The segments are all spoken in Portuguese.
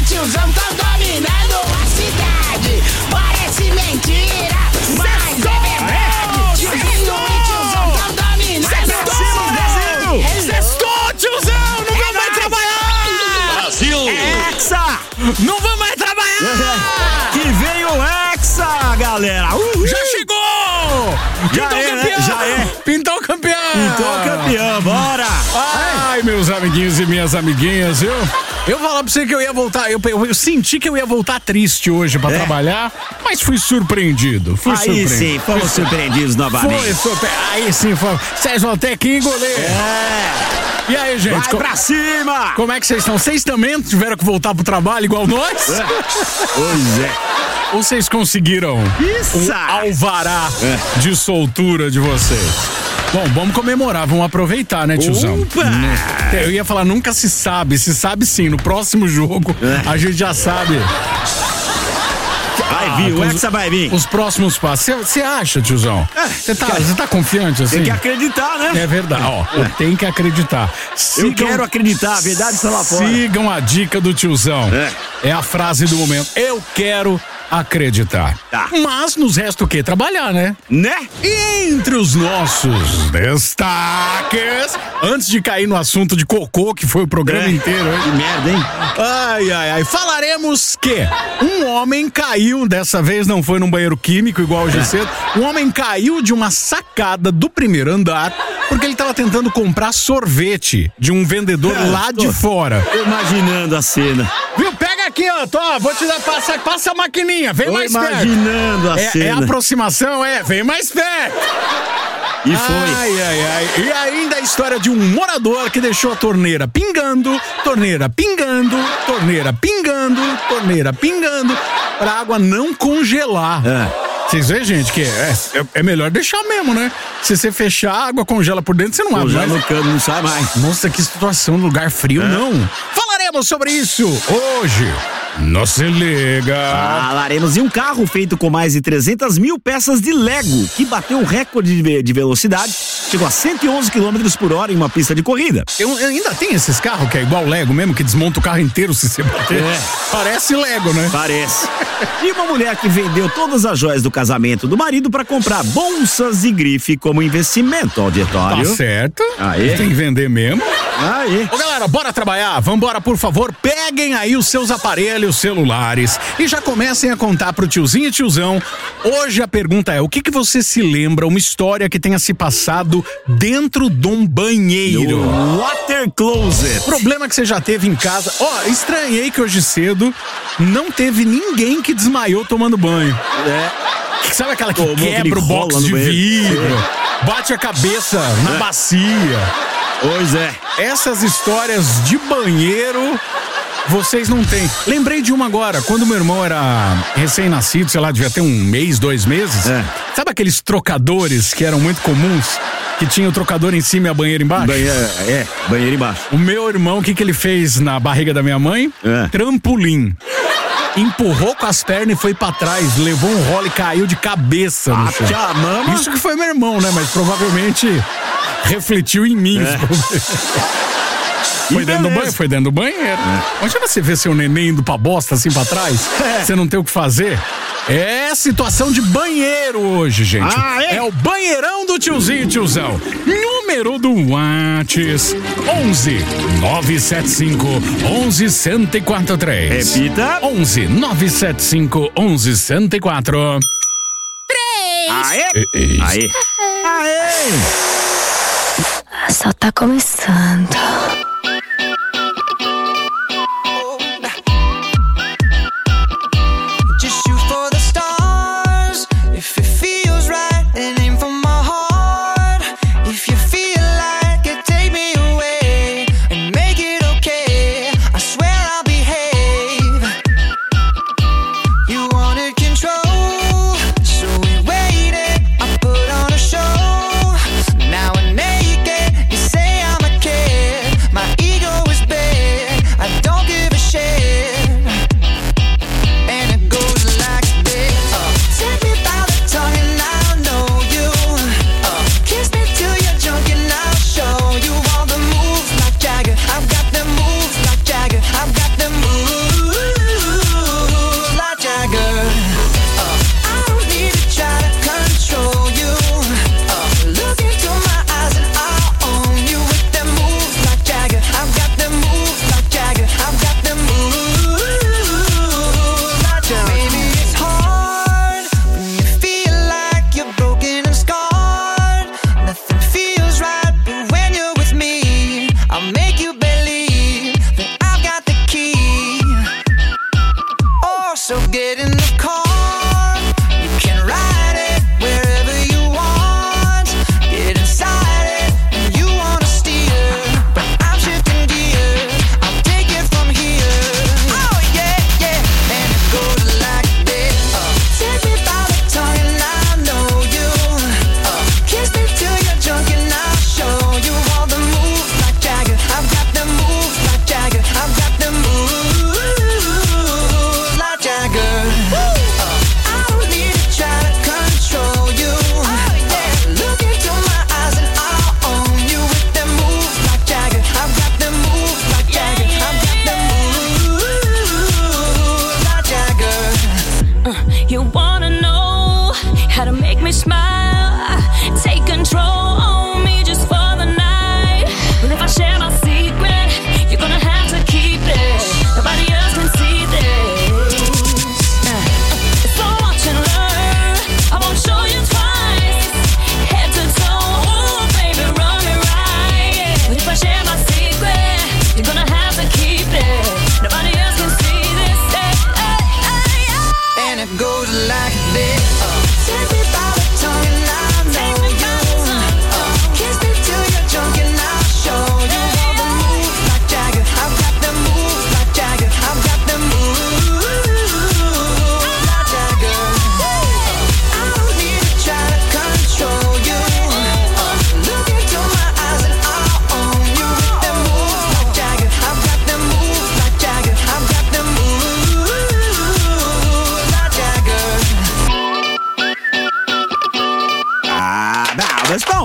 e tiozão tão dominando a cidade. Parece mentira, mas é verdade. Tiozinho e tiozão tão dominando a cidade. Sextou, tiozão! Não vamos mais trabalhar! Brasil! Hexa! Não vamos mais trabalhar! Que veio o Hexa, galera! Já chegou! Já Pintou é, campeão! né? Já é. Pintou campeão! Pintou campeão, bora! Ai, meus amiguinhos e minhas amiguinhas, eu falar pra você que eu ia voltar, eu senti que eu ia voltar triste hoje pra trabalhar, mas fui surpreendido. Aí sim, fomos surpreendidos novamente. Aí sim, foi. Vocês vão ter que engolir. E aí, gente? Vai pra cima! Como é que vocês estão? Vocês também tiveram que voltar pro trabalho igual nós? Pois é. Ou vocês conseguiram Isso! alvará de soltura de vocês? Bom, vamos comemorar, vamos aproveitar, né, tiozão? Opa! Eu ia falar, nunca se sabe sim, no próximo jogo a gente já sabe. Vai vir, o Hexa vai vir. Os próximos passos. Você acha, tiozão? Você tá confiante assim? Tem que acreditar, né? É verdade, tem que acreditar. Eu quero acreditar, a verdade está lá fora. Sigam a dica do tiozão. É a frase do momento. Eu quero acreditar. Tá. Mas nos resta o quê? Trabalhar, né? Né? E entre os nossos destaques, antes de cair no assunto de cocô, que foi o programa inteiro, hein? Que merda, hein? Ai, falaremos que um homem caiu, dessa vez não foi num banheiro químico igual hoje cedo, um homem caiu de uma sacada do primeiro andar porque ele tava tentando comprar sorvete de um vendedor lá de fora. Tô imaginando a cena. Viu? Pega aqui, ó, vou te dar, passa a maquininha, vem Tô mais perto. imaginando a cena. É aproximação, vem mais perto. E foi. Ai. E ainda a história de um morador que deixou a torneira pingando, pra água não congelar. Vocês veem, gente, que é melhor deixar mesmo, né? Se você fechar, a água congela por dentro, você não abre mais. No cano, não sai mais. Nossa, que situação, lugar frio, não. Falaremos sobre isso hoje. Não se liga. Falaremos em um carro feito com mais de 300 mil peças de Lego, que bateu o recorde de velocidade, chegou a 111 km por hora em uma pista de corrida. Eu ainda tem esses carros que é igual Lego mesmo, que desmonta o carro inteiro se você bater. Parece Lego, né? Parece. E uma mulher que vendeu todas as joias do casamento do marido para comprar bolsas e grife como investimento, auditório. Tá certo. Aê. Tem que vender mesmo. Aê. Ô galera, bora trabalhar? Vambora, por favor, peguem aí os seus aparelhos celulares e já comecem a contar pro tiozinho e tiozão. Hoje a pergunta é, o que você se lembra, uma história que tenha se passado dentro de um banheiro? No water closet. Problema que você já teve em casa. Estranhei que hoje cedo não teve ninguém que desmaiou tomando banho. Sabe aquela que quebra o box de vidro, bate a cabeça na bacia? Pois é. Essas histórias de banheiro vocês não têm. Lembrei de uma agora, quando meu irmão era recém-nascido, sei lá, devia ter 1 mês, 2 meses. Sabe aqueles trocadores que eram muito comuns? Que tinha o trocador em cima e a banheira embaixo? Banheiro embaixo. O meu irmão, o que ele fez na barriga da minha mãe? Trampolim. Empurrou com as pernas e foi pra trás, levou um rolo e caiu de cabeça no chão. Isso que foi meu irmão, né? Mas provavelmente refletiu em mim. Foi dentro do banheiro. Imagina você ver seu neném indo pra bosta assim pra trás, você não tem o que fazer. É situação de banheiro hoje, gente. É o banheirão do tiozinho e tiozão. Número do Whats 11 975 11 1043. Repita. 11 975 11 1043. 3. Aê. Só tá começando. Now I'm naked, you say I'm a kid.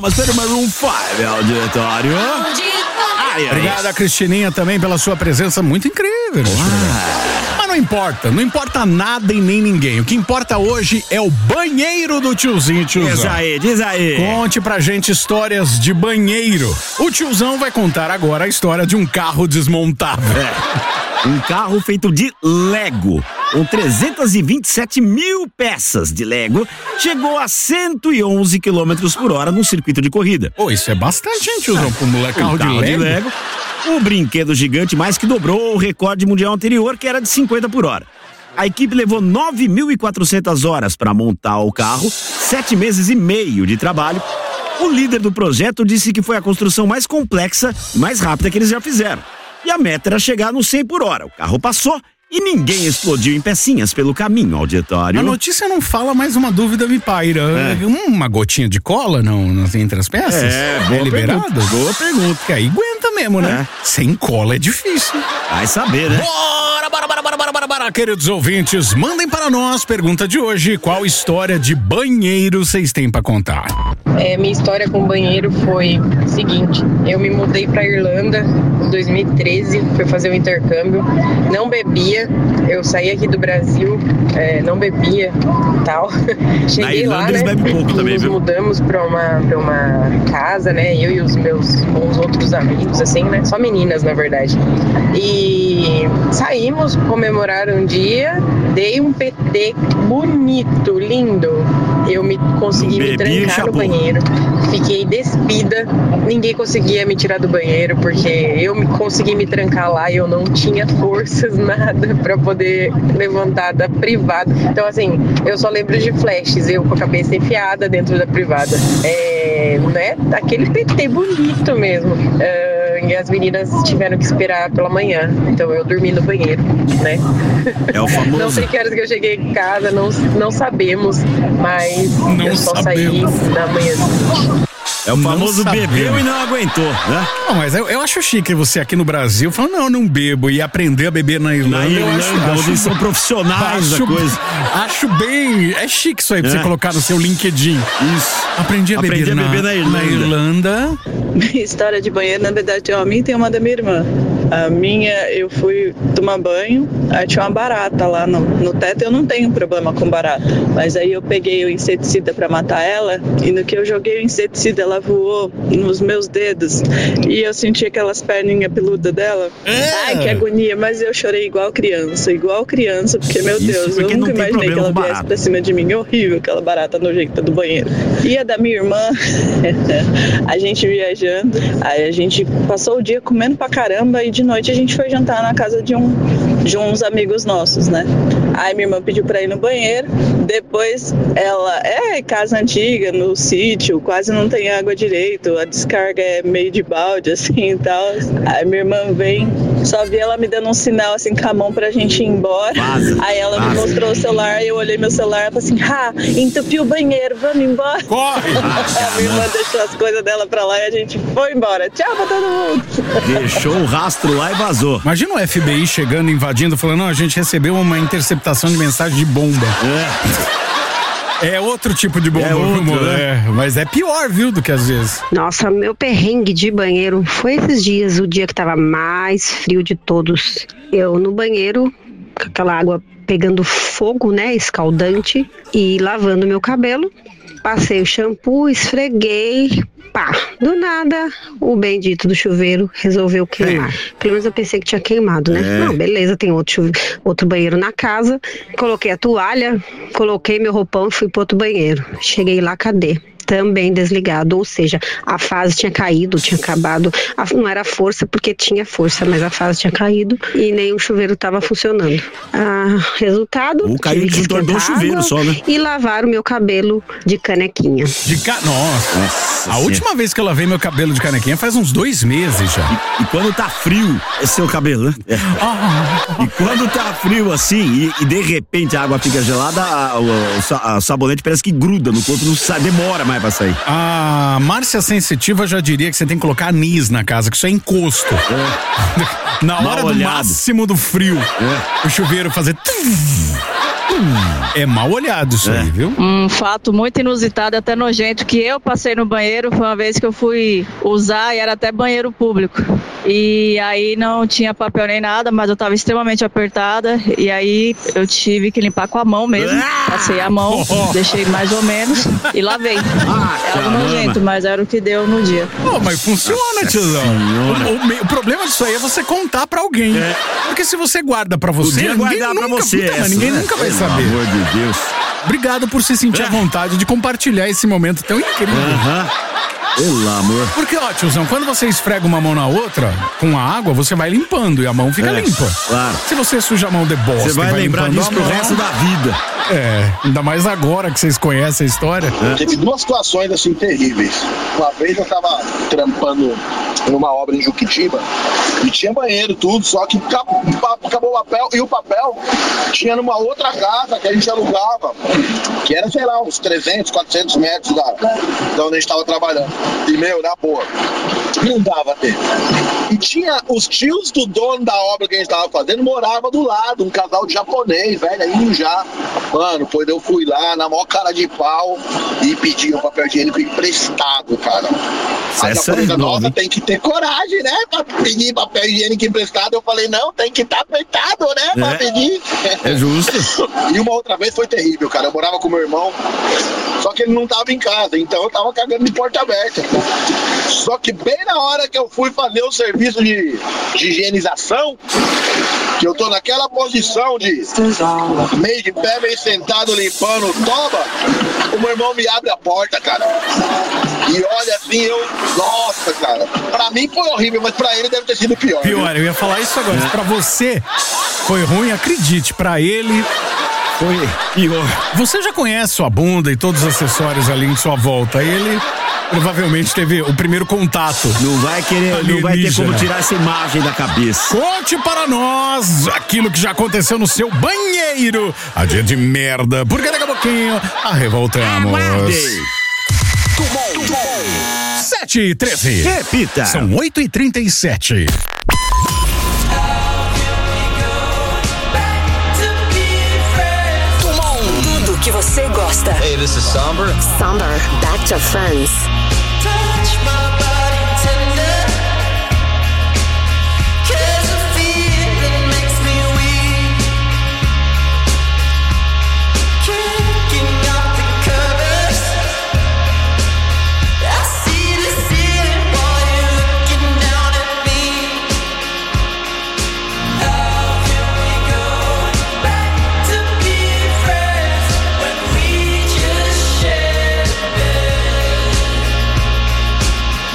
palmas para o Maroon 5, auditório. Obrigado, Cristininha, também pela sua presença muito incrível. Mas não importa nada e nem ninguém. O que importa hoje é o banheiro do tiozinho e tiozão. Diz aí. Conte pra gente histórias de banheiro. O tiozão vai contar agora a história de um carro desmontável. Um carro feito de Lego, com 327 mil peças de Lego, chegou a 111 km por hora num circuito de corrida. Isso é bastante, hein, tiozão, pro moleque. Carro de Lego. O brinquedo gigante mais que dobrou o recorde mundial anterior, que era de 50 por hora. A equipe levou 9.400 horas para montar o carro, 7 meses e meio de trabalho. O líder do projeto disse que foi a construção mais complexa e mais rápida que eles já fizeram. E a meta era chegar no 100 por hora. O carro passou e ninguém explodiu em pecinhas pelo caminho, auditório. A notícia não fala, mas uma dúvida me paira. Uma gotinha de cola não entre as peças? Boa liberado? Boa pergunta. Porque aí aguenta mesmo, né? Sem cola é difícil. Vai saber, né? Bora, queridos ouvintes, mandem para nós pergunta de hoje: qual história de banheiro vocês têm para contar? Minha história com banheiro foi o seguinte: eu me mudei pra Irlanda em 2013, fui fazer um intercâmbio, não bebia, eu saí aqui do Brasil, não bebia e tal. Cheguei lá, né? Pouco também, nos mudamos pra uma casa, né? Eu e os outros amigos, assim, né? Só meninas, na verdade. E saímos, comemorar um dia, dei um PT bonito, lindo. Eu consegui me trancar no banheiro, fiquei despida, ninguém conseguia me tirar do banheiro, porque eu consegui me trancar lá e eu não tinha forças, nada, pra poder levantar da privada. Então, assim, eu só lembro de flashes, eu com a cabeça enfiada dentro da privada. Né? Aquele PT bonito mesmo. E as meninas tiveram que esperar pela manhã, então eu dormi no banheiro, né? É o famoso. Não sei que horas que eu cheguei em casa, não sabemos, mas eu só saí na manhã. É o famoso bebeu e não aguentou, né? Não, mas eu acho chique você aqui no Brasil falando, não bebo, e aprender a beber na Irlanda. Onde são profissionais da coisa. Acho bem, é chique isso aí pra você colocar no seu LinkedIn. Isso. Aprendi a beber na Irlanda. Minha história de banheiro, na verdade, a minha tem uma da minha irmã. A minha, eu fui tomar banho, aí tinha uma barata lá no teto. Eu não tenho problema com barata, mas aí eu peguei o inseticida pra matar ela, e no que eu joguei o inseticida, ela voou nos meus dedos e eu senti aquelas perninhas peludas dela. Ai, que agonia, mas eu chorei igual criança, porque, meu Deus, eu nunca imaginei que ela viesse pra cima de mim. Horrível aquela barata nojenta do banheiro. E a da minha irmã, a gente viajando, aí a gente passou o dia comendo pra caramba e de noite a gente foi jantar na casa de uns amigos nossos, né? Aí minha irmã pediu pra ir no banheiro, depois ela, casa antiga, no sítio, quase não tem água direito, a descarga é meio de balde, assim, e tal. Aí minha irmã vem, só vi ela me dando um sinal, assim, com a mão pra gente ir embora. Aí ela me mostrou o celular, eu olhei meu celular e falei assim, entupiu o banheiro, vamos embora. Corre! A minha irmã deixou as coisas dela pra lá e a gente foi embora. Tchau pra todo mundo. Deixou o rastro lá e vazou. Imagina o FBI chegando, invadindo, falando, não, a gente recebeu uma interceptação de mensagem de bomba. É outro tipo de bomba, mas é pior, viu, do que às vezes. Nossa, meu perrengue de banheiro foi esses dias, o dia que tava mais frio de todos. Eu no banheiro, com aquela água pegando fogo, né, escaldante, e lavando meu cabelo. Passei o shampoo, esfreguei, pá, do nada o bendito do chuveiro resolveu queimar. Pelo menos eu pensei que tinha queimado, né? Não, beleza, tem outro banheiro na casa. Coloquei a toalha, coloquei meu roupão e fui pro outro banheiro. Cheguei lá, cadê? Também desligado, ou seja, a fase tinha caído, tinha acabado, não era força porque tinha força, mas a fase tinha caído e nem o chuveiro estava funcionando. Resultado, tive que esquentar o chuveiro só, né? E lavar o meu cabelo de canequinha. Nossa, a última vez que eu lavei meu cabelo de canequinha faz uns 2 meses já. E quando tá frio, é seu cabelo, né? E quando tá frio assim e de repente a água fica gelada, o sabonete parece que gruda no corpo, não sai, demora mais pra sair. A Márcia Sensitiva já diria que você tem que colocar anis na casa, que isso é encosto. Na hora do máximo do frio, o chuveiro fazer... É mal olhado isso aí, viu? Um fato muito inusitado, até nojento, que eu passei no banheiro foi uma vez que eu fui usar e era até banheiro público. E aí não tinha papel nem nada, mas eu tava extremamente apertada e aí eu tive que limpar com a mão mesmo. Passei a mão, deixei mais ou menos e lavei. É algo nojento, mas era o que deu no dia. Mas funciona, tiozão. O problema disso aí é você contar pra alguém. Porque se você guarda pra você, ninguém nunca vai saber. Pelo amor de Deus. Obrigado por se sentir à vontade de compartilhar esse momento tão incrível. Pelo amor. Porque, tiozão, quando você esfrega uma mão na outra, com a água, você vai limpando e a mão fica limpa. Claro. Se você suja a mão de bosta, você vai lembrar disso pro resto da vida. Ainda mais agora que vocês conhecem a história. Teve duas situações assim terríveis. Uma vez eu tava trampando numa obra em Juquitiba e tinha banheiro, tudo, só que acabou o papel, e o papel tinha numa outra casa que a gente alugava, que era, sei lá, uns 300, 400 metros da onde a gente tava trabalhando. E, na boa, não dava tempo. E tinha os tios do dono da obra que a gente tava fazendo, morava do lado, um casal de japonês, velho, já. Mano, pois eu fui lá na maior cara de pau e pedi o papel higiênico emprestado, cara. Aí eu falei, nossa, tem que ter coragem, né? Pra pedir papel higiênico emprestado. Eu falei, não, tem que estar apertado, né? Pra pedir. É justo. E uma outra vez foi terrível, cara. Eu morava com meu irmão, só que ele não tava em casa, então eu tava cagando de porta aberta. Só que bem na hora que eu fui fazer o serviço de higienização, que eu tô naquela posição de meio de pé, meio sentado, limpando o toba, o meu irmão me abre a porta, cara. E olha assim, nossa, cara. Pra mim foi horrível, mas pra ele deve ter sido pior. Pior, eu ia falar isso agora. Pra você foi ruim, acredite, pra ele foi pior. Você já conhece sua bunda e todos os acessórios ali em sua volta. Ele provavelmente teve o primeiro contato. Não vai ter como tirar essa imagem da cabeça. Conte para nós aquilo que já aconteceu no seu banheiro. A dia de merda, porque daqui a pouquinho voltamos. 7h13. Repita. São 8h37. Tudo que você gosta. Hey, this is Somber. Somber, Back to Friends. Touch my body tender. 'Cause a feeling makes me weak. Kicking up the covers. I see the ceiling while you're looking down at me. How can we go back to being friends when we just shared a bed?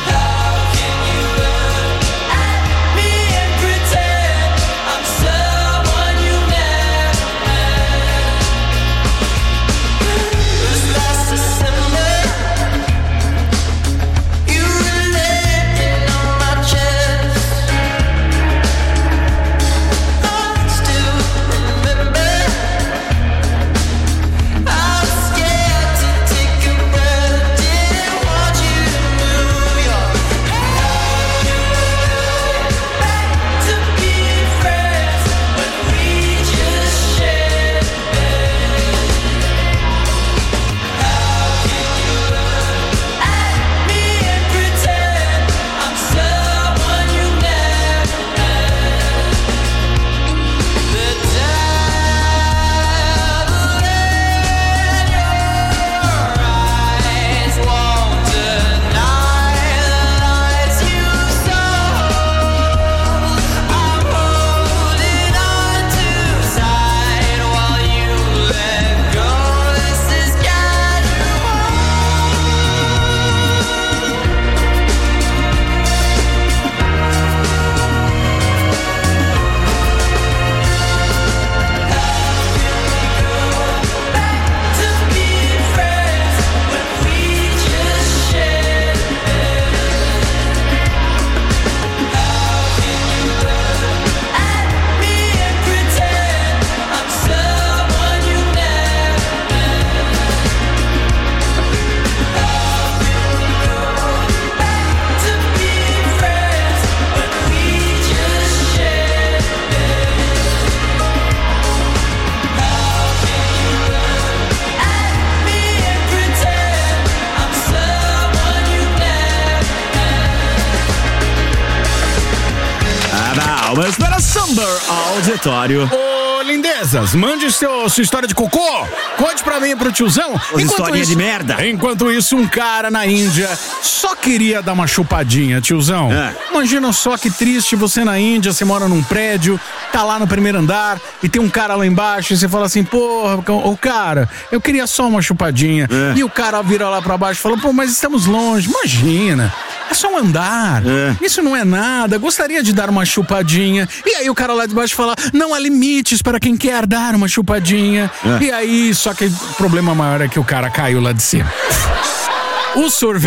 palmas para Summer Auditório. Ô, lindezas, mande sua história de cocô. Conte pra mim e pro tiozão. Historinha de merda. Enquanto isso, um cara na Índia só queria dar uma chupadinha, tiozão. Imagina só que triste você na Índia, você mora num prédio, tá lá no primeiro andar e tem um cara lá embaixo e você fala assim, porra, ô cara, eu queria só uma chupadinha. E o cara vira lá pra baixo e fala, pô, mas estamos longe, imagina. É só um andar. Isso não é nada. Gostaria de dar uma chupadinha. E aí o cara lá de baixo fala, não há limites para quem quer dar uma chupadinha. E aí, só que o problema maior é que o cara caiu lá de cima. O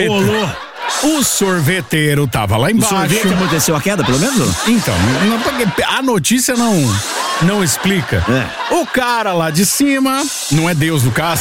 sorveteiro tava lá embaixo. O sorvete aconteceu a queda, pelo menos? Então, a notícia não explica. O cara lá de cima, não é Deus no caso.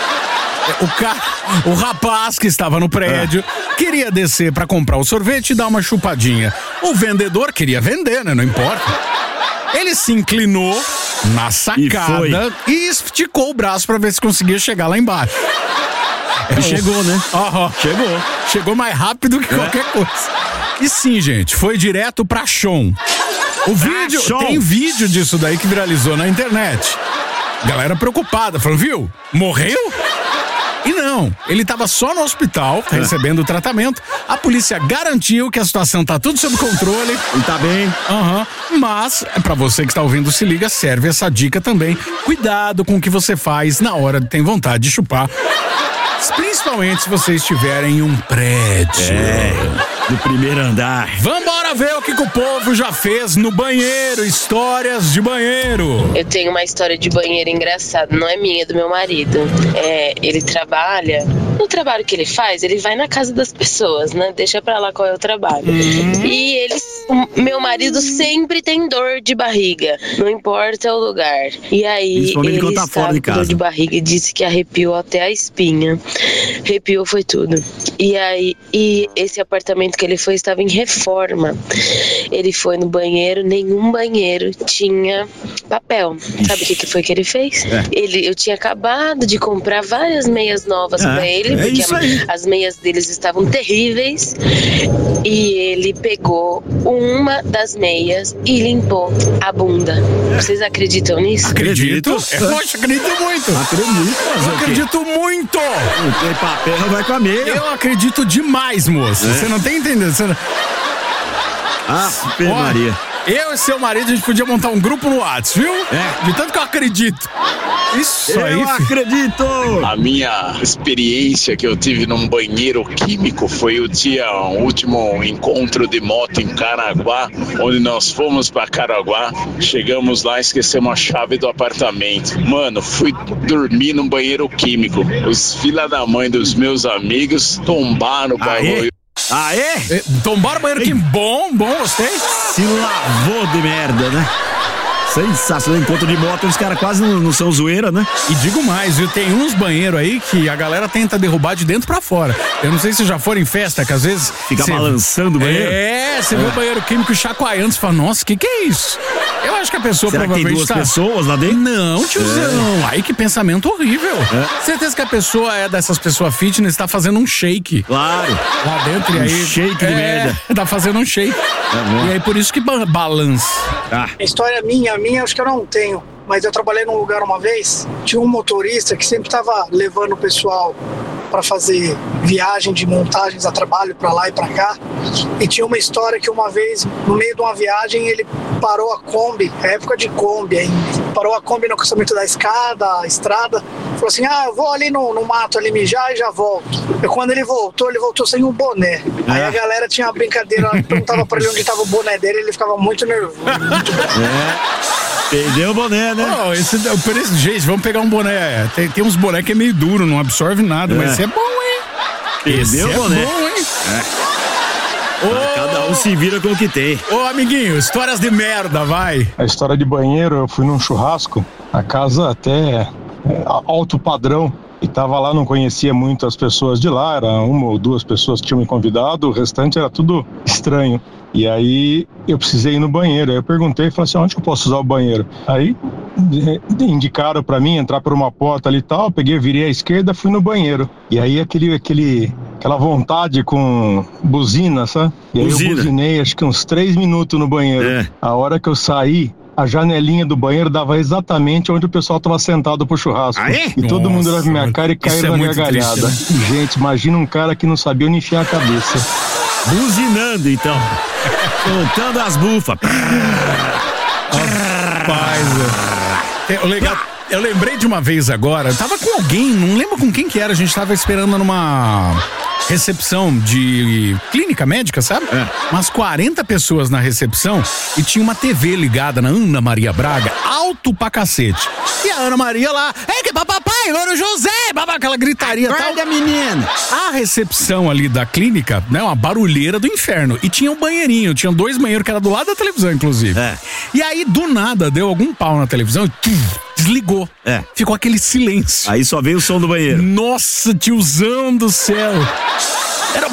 O rapaz que estava no prédio queria descer pra comprar o sorvete e dar uma chupadinha. O vendedor queria vender, né? Não importa. Ele se inclinou na sacada e esticou o braço pra ver se conseguia chegar lá embaixo. E chegou, né? Chegou mais rápido que qualquer coisa. E sim, gente, foi direto pra chão. Tem vídeo disso daí que viralizou na internet. Galera preocupada, falou, viu? Morreu? E não, ele tava só no hospital, recebendo tratamento. A polícia garantiu que a situação tá tudo sob controle. Ele tá bem. Mas, pra você que está ouvindo Se Liga, serve essa dica também. Cuidado com o que você faz na hora de ter vontade de chupar. Principalmente se você estiver em um prédio. No primeiro andar. Vambora ver o que o povo já fez no banheiro. Histórias de banheiro. Eu tenho uma história de banheiro engraçada. Não é minha, é do meu marido. Ele trabalha. No trabalho que ele faz, ele vai na casa das pessoas, né? Deixa pra lá qual é o trabalho. E meu marido sempre tem dor de barriga. Não importa o lugar. E aí, ele tá fora de casa. Dor de barriga e disse que arrepiou até a espinha. Arrepiou foi tudo. E aí, esse apartamento que ele foi estava em reforma. Ele foi no banheiro, nenhum banheiro tinha papel. Sabe o que foi que ele fez? Eu tinha acabado de comprar várias meias novas pra ele, porque as meias deles estavam terríveis. E ele pegou uma das meias e limpou a bunda. Vocês acreditam nisso? Acredito. Poxa, acredito muito. Acredito muito. Não tem papel, vai com a meia. Eu acredito demais, moço. Você não tem entendendo. Maria. Eu e seu marido, a gente podia montar um grupo no WhatsApp, viu? De tanto que eu acredito. Isso aí. Eu acredito! A minha experiência que eu tive num banheiro químico foi o último encontro de moto em Caraguá, onde nós fomos pra Caraguá, chegamos lá e esquecemos a chave do apartamento. Mano, fui dormir num banheiro químico. Os filha da mãe dos meus amigos tombaram o bagulho. Tombaram o banheiro químico. Bom, gostei. Se lavou de merda, né? Sensacional, encontro de moto, os caras quase não são zoeira, né? E digo mais, viu? Tem uns banheiros aí que a galera tenta derrubar de dentro pra fora. Eu não sei se já foram em festa, que às vezes... Fica balançando o banheiro. Você vê o banheiro químico chacoalhando, você fala, nossa, que é isso? Eu acho que a pessoa provavelmente que tem duas pessoas lá dentro? Não, tiozão. Aí que pensamento horrível. Certeza que a pessoa é dessas pessoas fitness, tá fazendo um shake. Claro. Lá dentro, e aí... shake de merda. Tá fazendo um shake. E aí por isso que balança. A história minha acho que eu não tenho, mas eu trabalhei num lugar uma vez, tinha um motorista que sempre estava levando o pessoal para fazer viagem de montagens a trabalho para lá e para cá, e tinha uma história que uma vez, no meio de uma viagem, ele parou a Kombi, época de Kombi ainda, parou a Kombi no acostamento da estrada, falou assim, eu vou ali no mato ali mijar e já volto. E quando ele voltou sem um boné. Aí a galera tinha uma brincadeira, perguntava pra ele onde estava o boné dele, ele ficava muito nervoso. Perdeu o boné, né? Gente, vamos pegar um boné. Tem uns boné que é meio duro, não absorve nada, mas esse é bom, hein? Perdeu o boné. Bom, hein? Cada um se vira com o que tem. Ô, amiguinho, histórias de merda, vai. A história de banheiro, eu fui num churrasco, a casa até alto padrão, e tava lá, não conhecia muito as pessoas de lá, era uma ou duas pessoas que tinham me convidado, o restante era tudo estranho. E aí eu precisei ir no banheiro, aí eu perguntei, falei assim, onde que eu posso usar o banheiro? Aí indicaram pra mim entrar por uma porta ali e tal, peguei, virei à esquerda, fui no banheiro. E aí aquele aquela vontade com buzina, sabe? E aí eu buzinei acho que uns 3 minutos no banheiro. A hora que eu saí, a janelinha do banheiro dava exatamente onde o pessoal tava sentado pro churrasco. E todo mundo olhava pra minha cara e caiu na gargalhada. Triste, né? Gente, imagina um cara que não sabia onde enfiar a cabeça. Buzinando, então. Contando as bufas. Rapaz, eu lembrei de uma vez agora, eu tava com alguém, não lembro com quem que era, a gente tava esperando numa recepção de clínica médica, sabe? Umas 40 pessoas na recepção e tinha uma TV ligada na Ana Maria Braga, alto pra cacete. E a Ana Maria lá, que papai, Louro José, aquela gritaria tal. Acorda, menina. A recepção ali da clínica, né, uma barulheira do inferno. E tinha um banheirinho, tinha 2 banheiros que era do lado da televisão, inclusive. E aí, do nada, deu algum pau na televisão e desligou. Ficou aquele silêncio. Aí só veio o som do banheiro. Nossa, tiozão do céu. Era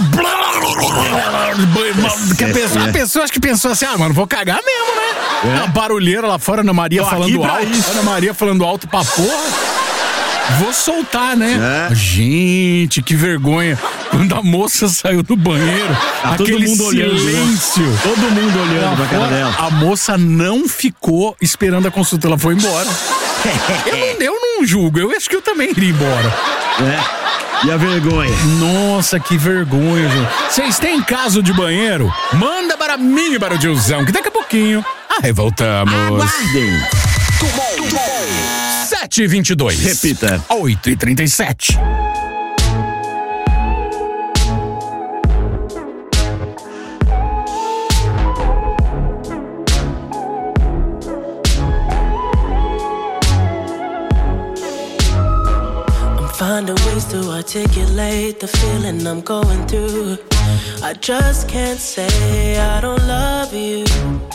a pessoa acho que pensou assim, mano, vou cagar mesmo, né? A barulheira lá fora, Ana Maria falando alto. Ana Maria falando alto pra porra. Vou soltar, né? Gente, que vergonha. Quando a moça saiu do banheiro, aquele todo mundo silêncio. Olhando, né? Todo mundo olhando pra cara dela. A moça não ficou esperando a consulta, ela foi embora. Eu não julgo, eu acho que eu também iria embora. E a vergonha? Nossa, que vergonha, gente. Vocês têm caso de banheiro? Manda para mim e para o tiozão, que daqui a pouquinho voltamos. Aguardem. 7h22. Repita. 8h37. Finding ways to articulate the feeling I'm going through. I just can't say I don't love you,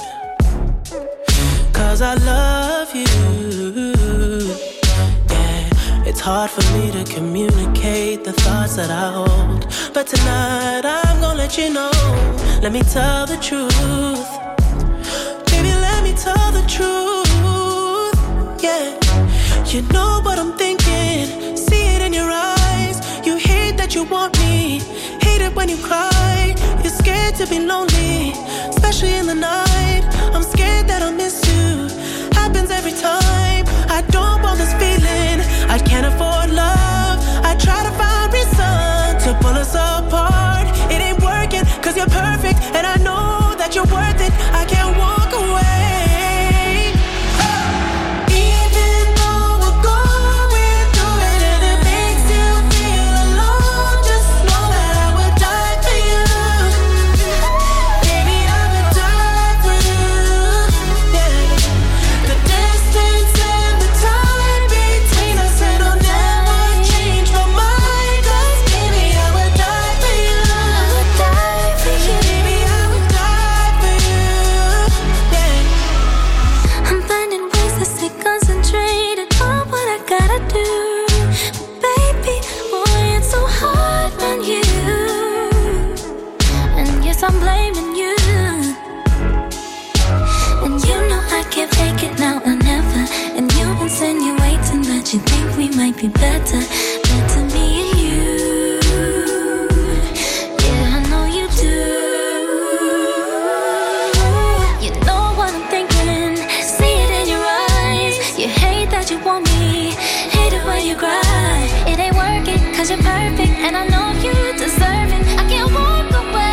'cause I love you. Yeah, it's hard for me to communicate the thoughts that I hold, but tonight I'm gonna let you know. Let me tell the truth. Baby, let me tell the truth. Yeah, you know what I'm thinking. See it in your eyes. You hate that you want me. Hate it when you cry. You're scared to be lonely, especially in the night. I'm scared that I'll miss you. Happens every time. I don't want this feeling. I can't afford love. I try to find reason to pull us apart. It ain't working 'cause you're perfect, and I know that you're worth it. I can't walk away. I'm blaming you, and you know I can't fake it now or never. And you insinuating that you think we might be better me and you. Yeah, I know you do. You know what I'm thinking. See it in your eyes. You hate that you want me. Hate it when you cry. It ain't working 'cause you're perfect, and I know you deserve it. I can't walk away.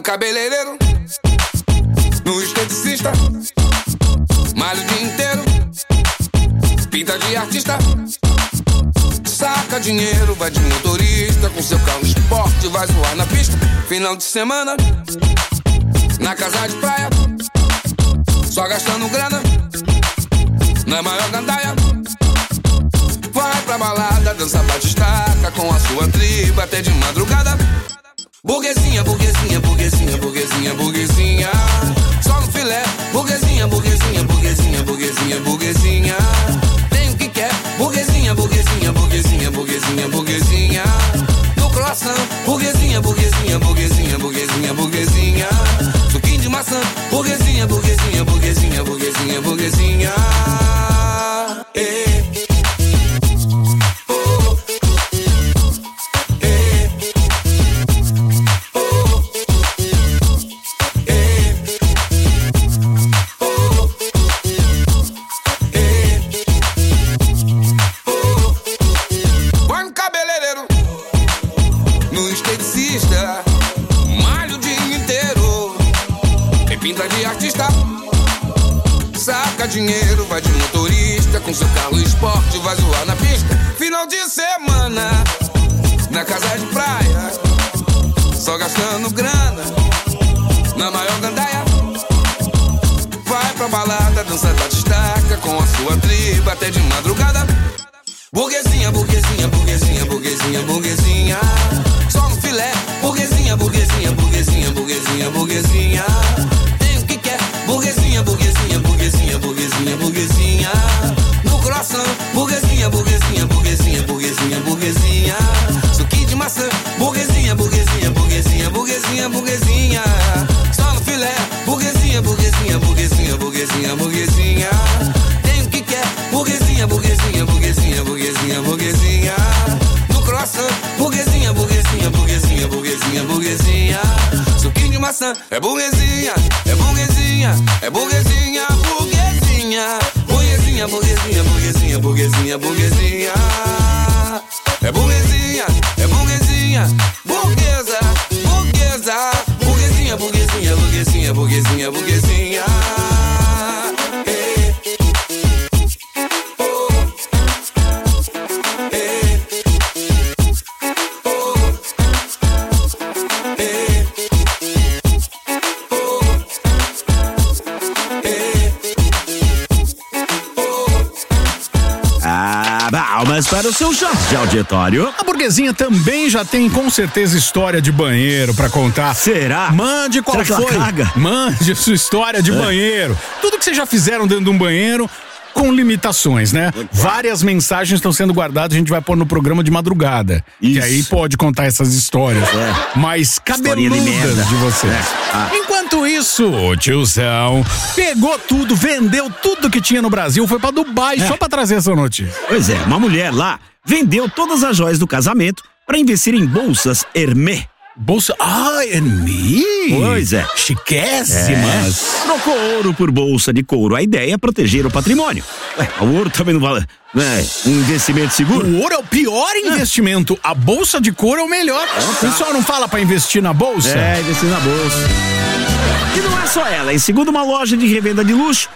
cabeleireiro, no esteticista, malha o dia inteiro, pinta de artista, saca dinheiro, vai de motorista, com seu carro esporte, vai zoar na pista. Final de semana, na casa de praia, só gastando grana, na maior gandaia. Vai pra balada, dança batistaca com a sua tribo até de madrugada. Burguesinha, burguesinha, burguesinha, burguesinha, burguesinha, só no filé. Burguesinha, burguesinha, burguesinha, burguesinha, burguesinha, tem o que quer. Burguesinha, burguesinha, burguesinha, burguesinha, burguesinha, no croissant. Burguesinha, burguesinha, burguesinha, burguesinha, burguesinha, suquinho de maçã. Burguesinha, burguesinha, burguesinha, burguesinha, burguesinha. Dinheiro, vai de motorista, com seu carro esporte, vai zoar na pista. Final de semana, na casa de praia, só gastando grana, na maior gandaia. Vai pra balada, dança da destaca, com a sua tribo até de madrugada. Burguesinha, burguesinha, burguesinha, burguesinha, burguesinha, só no filé. Burguesinha, burguesinha, burguesinha, burguesinha, burguesinha, tem o que quer. Burguesinha, burguesinha, burguesinha, burguesinha, burguesinha, no croissant. Burguesinha, burguesinha, burguesinha, burguesinha, burguesinha, suquinho de maçã. Burguesinha, burguesinha, burguesinha, burguesinha, burguesinha, só no filé. Burguesinha, burguesinha, burguesinha, burguesinha, burguesinha, tem o que quer. Burguesinha, burguesinha, burguesinha, burguesinha, burguesinha, no croissant. Burguesinha, burguesinha, burguesinha, burguesinha, burguesinha, suquinho de maçã. É burguesinha, é burguesinha, é burguesinha, burguesinha, burguesinha, burguesinha, burguesinha, burguesinha, burguesinha. É burguesinha, é burguesinha, burguesa, burguesa, burguesinha, burguesinha, burguesinha, burguesinha, burguesinha. Palmas para o seu Jorge Auditório. A burguesinha também já tem com certeza história de banheiro pra contar. Será? Mande qual Será foi. Mande sua história de banheiro. Tudo que vocês já fizeram dentro de um banheiro, com limitações, né? Várias mensagens estão sendo guardadas, a gente vai pôr no programa de madrugada. Isso. E aí pode contar essas histórias mais cabeludas de vocês. Enquanto isso, o tiozão pegou tudo, vendeu tudo que tinha no Brasil, foi pra Dubai só pra trazer essa notícia. Pois é, uma mulher lá vendeu todas as joias do casamento pra investir em bolsas Hermès. Bolsa. Hermès? Pois é. Chiquéssimas. Trocou ouro por bolsa de couro. A ideia é proteger o patrimônio. O ouro também não vale. Um investimento seguro. O ouro é o pior investimento. A bolsa de couro é o melhor. O pessoal não fala pra investir na bolsa? Investir na bolsa. E não é só ela. Em segundo uma loja de revenda de luxo,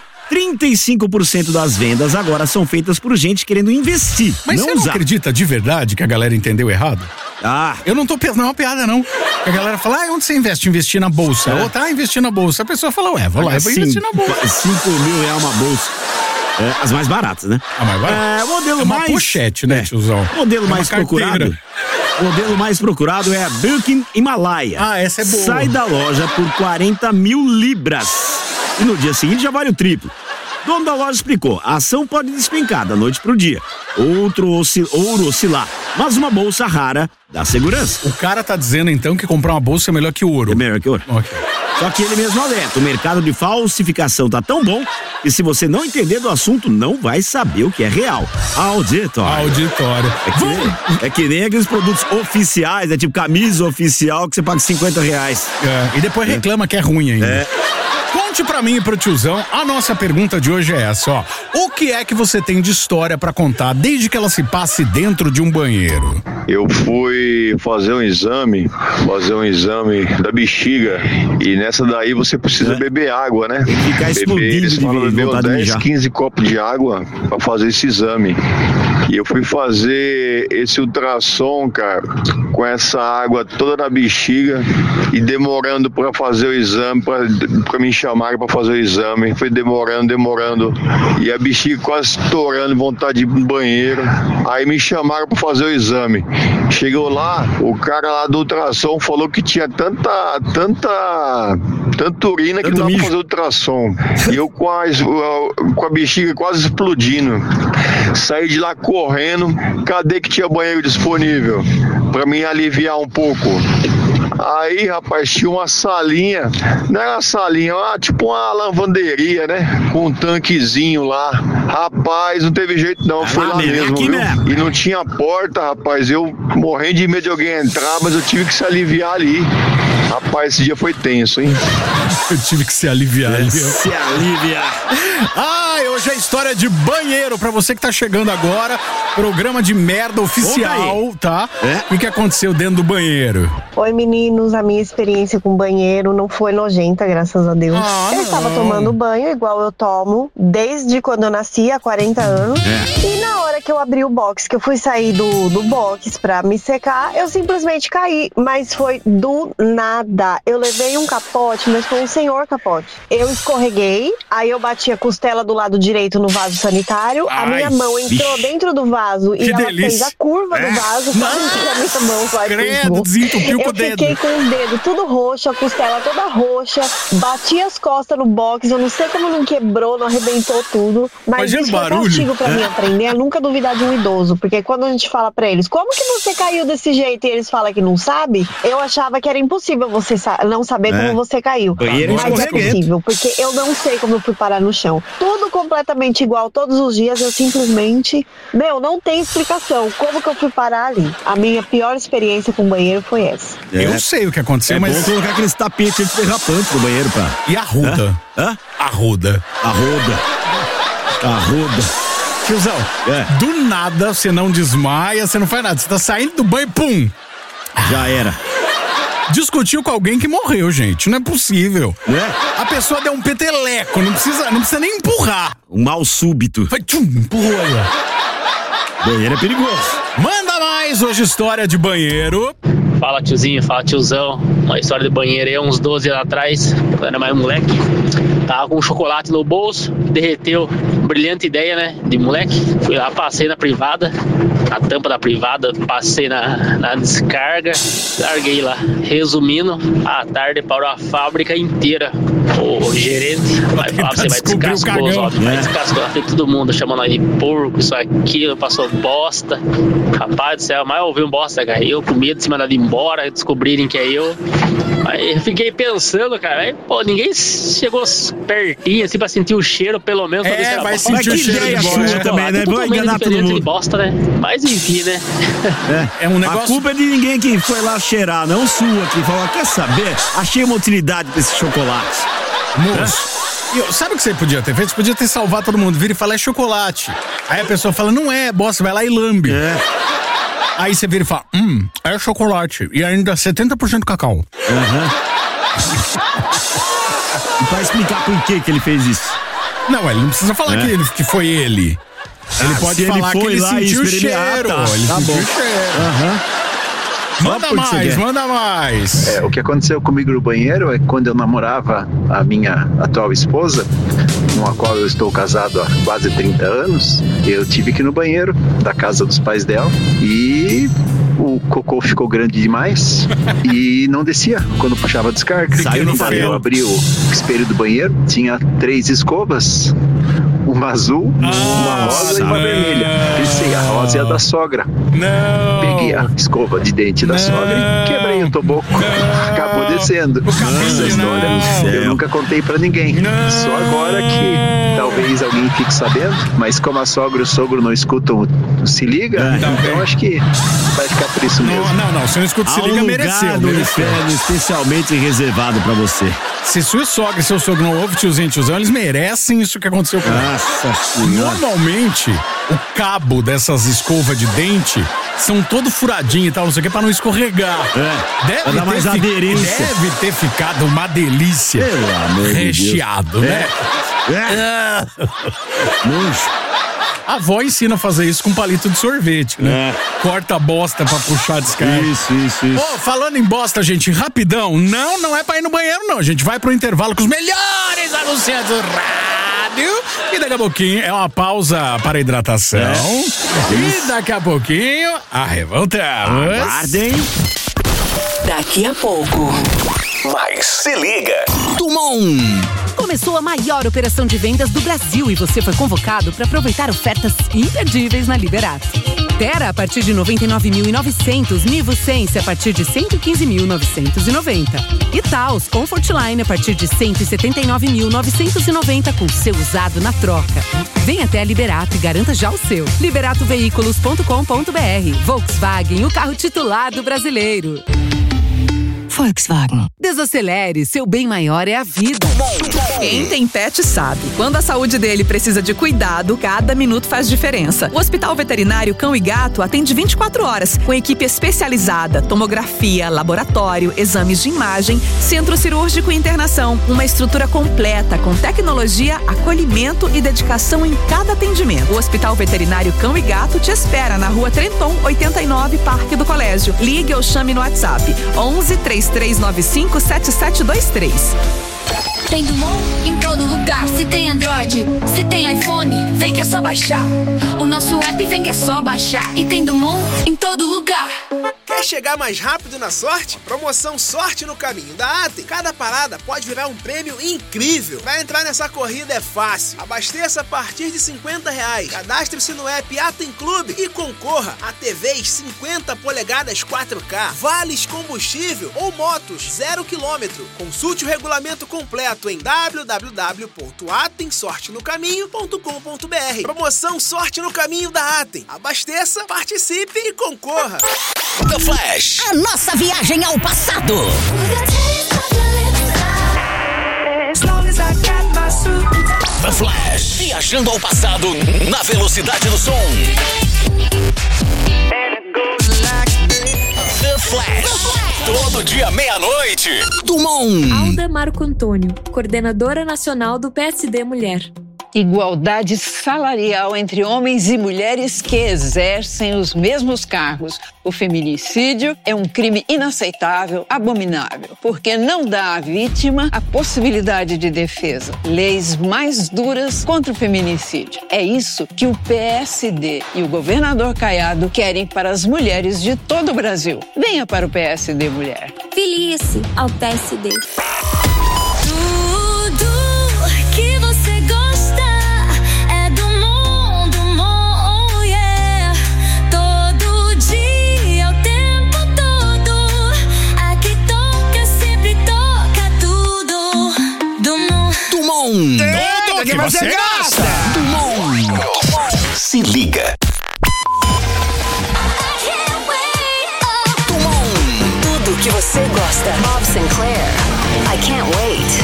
35% das vendas agora são feitas por gente querendo investir. Mas você não acredita de verdade que a galera entendeu errado? Eu não tô pensando, não é uma piada não. A galera fala, onde você investe? Investir na bolsa. Outra, investir na bolsa. A pessoa fala, vou lá, eu vou investir na bolsa. 5 mil reais uma bolsa. As mais baratas, né? A mais barata? Modelo uma mais... pochete, né, tiozão? Modelo mais procurado. O modelo mais procurado é a Birkin Himalaia. Essa é boa. Sai da loja por 40 mil libras. E no dia seguinte já vale o triplo. O dono da loja explicou, a ação pode despencar da noite pro dia. Ouro oscilar, mas uma bolsa rara dá segurança. O cara tá dizendo então que comprar uma bolsa é melhor que ouro. É melhor que ouro. Ok. Só que ele mesmo alerta, o mercado de falsificação tá tão bom que se você não entender do assunto, não vai saber o que é real. Auditório. É que nem aqueles produtos oficiais, tipo camisa oficial que você paga 50 reais. E depois reclama que é ruim ainda. Conte pra mim e pro tiozão, a nossa pergunta de hoje é essa, O que é que você tem de história pra contar desde que ela se passe dentro de um banheiro? Eu fui fazer um exame da bexiga. E nessa daí você precisa beber água, né? Ficar explodindo. Eles falam beber 10, 15 copos de água pra fazer esse exame. E eu fui fazer esse ultrassom, cara, com essa água toda na bexiga e demorando pra fazer o exame, pra me chamarem pra fazer o exame. Foi demorando. E a bexiga quase estourando, vontade de ir no banheiro. Aí me chamaram pra fazer o exame. Chegou lá, o cara lá do ultrassom falou que tinha tanta urina que não dá pra fazer ultrassom. E eu com a bexiga quase explodindo. Saí de lá correndo. Cadê que tinha banheiro disponível? Pra me aliviar um pouco. Aí, rapaz, tinha uma salinha, não era uma salinha, tipo uma lavanderia, né? Com um tanquezinho lá. Rapaz, não teve jeito não, foi lá mesmo, viu? E não tinha porta, rapaz, eu morrendo de medo de alguém entrar, mas eu tive que se aliviar ali. Rapaz, esse dia foi tenso, hein? Eu tive que se aliviar ali. Se aliviar. Hoje é história de banheiro, pra você que tá chegando agora, programa de merda oficial, tá? O que aconteceu dentro do banheiro? Oi, meninos, a minha experiência com banheiro não foi nojenta, graças a Deus. Eu estava tomando banho igual eu tomo desde quando eu nasci, há 40 anos. E na hora que eu abri o box, que eu fui sair do box pra me secar, eu simplesmente caí, mas foi do nada. Eu levei um capote, mas foi um senhor capote. Eu escorreguei, aí eu bati a costela do lado direito no vaso sanitário, a minha mão entrou dentro do vaso e ela fez a curva do vaso, sabe que a minha mão vai desentupiu com o dedo. Eu fiquei com o dedo tudo roxo, a costela toda roxa, bati as costas no box, eu não sei como não quebrou, não arrebentou tudo, mas isso foi castigo pra mim aprender a nunca duvidar de um idoso, porque quando a gente fala pra eles, como que você caiu desse jeito e eles falam que não sabe, eu achava que era impossível você não saber como você caiu, mas é possível, porque eu não sei como eu fui parar no chão, tudo completamente igual todos os dias, eu simplesmente, não tem explicação como que eu fui parar ali. A minha pior experiência com o banheiro foi essa. Eu sei o que aconteceu, mas... É bom colocar aqueles tapetes antiderrapantes no banheiro, pá. E a ruda? A roda. Tiozão, do nada você não desmaia, você não faz nada, você tá saindo do banho, pum! Já era. Discutiu com alguém que morreu, gente. Não é possível. A pessoa deu um peteleco, não precisa nem empurrar. Um mal súbito. Vai, empurrou aí. Banheiro é perigoso. Manda mais hoje história de banheiro. Fala tiozinho, fala tiozão. Uma história de banheiro aí, uns 12 anos atrás, quando eu era mais moleque. Tava com um chocolate no bolso, derreteu. Brilhante ideia, né? De moleque. Fui lá, passei na privada, a tampa da privada, passei na descarga, larguei lá. Resumindo, à tarde parou a fábrica inteira. O gerente vai falar, você vai descascar os óbvios, vai descascar todo mundo, chamando nós de porco, isso, aquilo, passou bosta. Rapaz do céu, mais ouvi um bosta, cara. Eu com medo de se mandar embora, descobrirem que é eu. Aí eu fiquei pensando, cara, aí, ninguém chegou pertinho, assim, pra sentir o cheiro, pelo menos. Vai sentir o cheiro de bosta também, né? Vai enganar todo mundo. De bosta, né? Mas enfim, né? É um negócio... A culpa é de ninguém que foi lá cheirar, não sua, que falou, quer saber? Achei uma utilidade pra esse chocolate. Moço, sabe o que você podia ter feito? Você podia ter salvado todo mundo, vira e fala, é chocolate. Aí a pessoa fala, não é bosta, vai lá e lambe. Aí você vira e fala, é chocolate. E ainda 70% cacau. E pra explicar por que ele fez isso. Não, ele não precisa falar que foi ele. Ele pode falar que ele sentiu o cheiro. Ele sentiu o cheiro. Manda mais. O que aconteceu comigo no banheiro é quando eu namorava a minha atual esposa, com a qual eu estou casado há quase 30 anos, eu tive que ir no banheiro da casa dos pais dela e o cocô ficou grande demais e não descia quando puxava a descarga. Eu abri o espelho do banheiro, tinha 3 escovas, uma azul, uma rosa e uma vermelha. Pensei, a rosa é a da sogra. Peguei a escova de dente da sogra e quebrei o toboco. Acabou descendo. Essa história eu nunca contei pra ninguém. Só agora que talvez alguém fique sabendo, mas como a sogra e o sogro não escutam Se Liga, então acho que vai ficar por isso mesmo. Não, se não escuta Se Liga, mereceu. Inferno especialmente reservado pra você. Se sua sogra e seu sogro não ouvem tiozão, eles merecem isso que aconteceu com ela. Nossa senhora. Normalmente, o cabo dessas escovas de dente são todo furadinho e tal, não sei o que, pra não escorregar. Pra dar mais aderência. Deve ter ficado uma delícia. Pelo amor de recheado, Deus. né? A avó ensina a fazer isso com palito de sorvete, né? Corta a bosta pra puxar a descarga. Isso. Falando em bosta, gente, rapidão. Não é pra ir no banheiro, não. A gente vai pro intervalo com os melhores anunciantes do rádio. E daqui a pouquinho é uma pausa para hidratação. E daqui a pouquinho, voltamos. Aguardem. Daqui a pouco. Mas se liga. Dumont. Começou a maior operação de vendas do Brasil e você foi convocado para aproveitar ofertas imperdíveis na Liberato. Terra a partir de 99.900, Nivo Sense a partir de 115.990. E Taos Comfortline a partir de 179.990 com seu usado na troca. Vem até a Liberato e garanta já o seu. Liberatoveículos.com.br. Volkswagen, o carro titular do brasileiro. Volkswagen. Desacelere, seu bem maior é a vida. Quem tem pet sabe. Quando a saúde dele precisa de cuidado, cada minuto faz diferença. O Hospital Veterinário Cão e Gato atende 24 horas, com equipe especializada, tomografia, laboratório, exames de imagem, centro cirúrgico e internação. Uma estrutura completa, com tecnologia, acolhimento e dedicação em cada atendimento. O Hospital Veterinário Cão e Gato te espera na Rua Trenton, 89, Parque do Colégio. Ligue ou chame no WhatsApp 11 3395 7723. Tem Dumont em todo lugar. Se tem Android, se tem iPhone, vem que é só baixar. O nosso app vem que é só baixar. E tem Dumont em todo lugar. Quer chegar mais rápido na sorte? Promoção Sorte no Caminho da Atem. Cada parada pode virar um prêmio incrível. Vai entrar nessa corrida é fácil. Abasteça a partir de R$50. Cadastre-se no app Atem Clube e concorra a TVs 50 polegadas 4K, vales combustível ou motos 0 km. Consulte o regulamento completo em www.atemsortenocaminho.com.br. Promoção Sorte no Caminho da Atem. Abasteça, participe e concorra. The Flash. A nossa viagem ao passado. The Flash. Viajando ao passado na velocidade do som. The Flash. Todo dia meia-noite. Dumont. Alda Marco Antônio, coordenadora nacional do PSD Mulher. Igualdade salarial entre homens e mulheres que exercem os mesmos cargos. O feminicídio é um crime inaceitável, abominável, porque não dá à vítima a possibilidade de defesa. Leis mais duras contra o feminicídio. É isso que o PSD e o governador Caiado querem para as mulheres de todo o Brasil. Venha para o PSD Mulher. Filie-se ao PSD. Tudo que você gosta. Dumont. Se liga. Dumont. Tudo que você gosta. Bob Sinclair. I can't wait.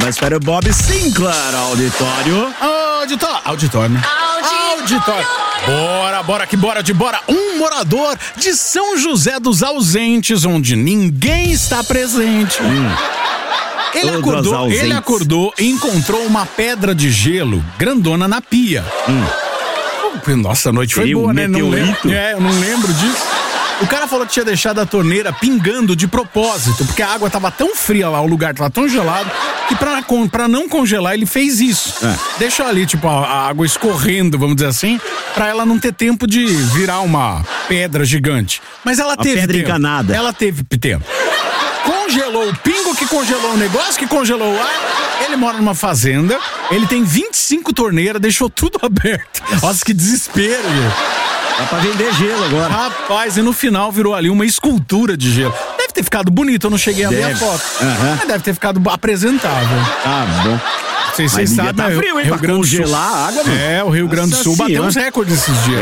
Vamos para o Bob Sinclair, auditório. Auditório, né? Auditório. Bora que bora de bora. Um morador de São José dos Ausentes, onde ninguém está presente. Ele acordou e encontrou uma pedra de gelo grandona na pia. Nossa, a noite foi boa, né? Eu não lembro disso. O cara falou que tinha deixado a torneira pingando de propósito, porque a água tava tão fria lá, o lugar tava tão gelado, que pra não congelar ele fez isso. Deixou ali, tipo, a água escorrendo, vamos dizer assim, pra ela não ter tempo de virar uma pedra gigante. Mas ela teve pedra tempo. encanada. Ela teve tempo. Congelou o pingo, que congelou o negócio, que congelou o ar. Ele mora numa fazenda, ele tem 25 torneiras, deixou tudo aberto. Nossa, que desespero, gente. Dá pra vender gelo agora. Rapaz, e no final virou ali uma escultura de gelo. Deve ter ficado bonito, eu não cheguei a ver a foto. Mas deve ter ficado apresentável. Tá bom. Vocês sabem, tá frio, hein? Rio Grande do Sul. Congelar a água, mano. O Rio Grande do Sul bateu uns recordes esses dias.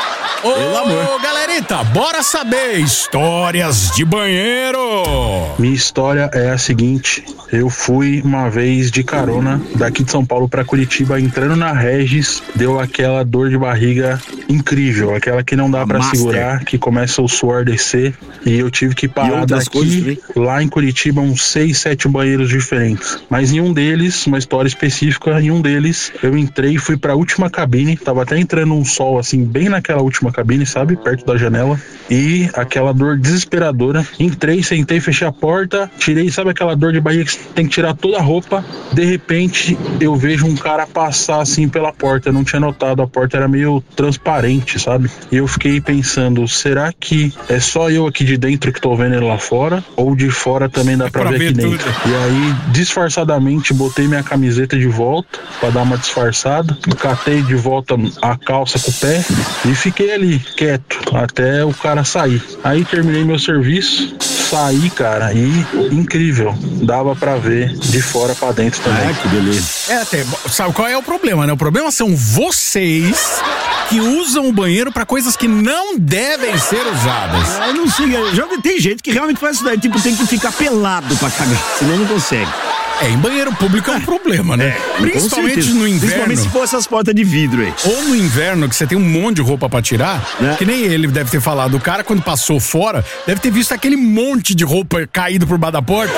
Ô, galerita, bora saber histórias de banheiro. Minha história é a seguinte: eu fui uma vez de carona daqui de São Paulo pra Curitiba, entrando na Regis, deu aquela dor de barriga incrível, aquela que não dá pra segurar, que começa o suor descer, e eu tive que parar daqui, lá em Curitiba, uns 6, 7 banheiros diferentes. Mas em um deles, uma história específica, em um deles, eu entrei e fui pra última cabine, tava até entrando um sol assim, bem naquela última cabine, sabe? Perto da janela. E aquela dor desesperadora. Entrei, sentei, fechei a porta, tirei, sabe aquela dor de barriga que você tem que tirar toda a roupa? De repente, eu vejo um cara passar assim pela porta. Eu não tinha notado, a porta era meio transparente, sabe? E eu fiquei pensando, será que é só eu aqui de dentro que tô vendo ele lá fora? Ou de fora também dá pra ver aqui dentro? E aí, disfarçadamente, botei minha camiseta de volta pra dar uma disfarçada. Catei de volta a calça com o pé e fiquei ali, quieto, até o cara sair. Aí terminei meu serviço, saí, cara, e incrível, dava pra ver de fora pra dentro também. Que beleza. Sabe qual é o problema, né? O problema são vocês que usam o banheiro pra coisas que não devem ser usadas. Eu não sei, tem gente que realmente faz isso daí, tipo, tem que ficar pelado pra cagar, senão não consegue. Em banheiro público é um problema, né? Principalmente no inverno. Principalmente se for essas portas de vidro aí. Ou no inverno, que você tem um monte de roupa pra tirar, que nem ele deve ter falado. O cara, quando passou fora, deve ter visto aquele monte de roupa caído por baixo da porta.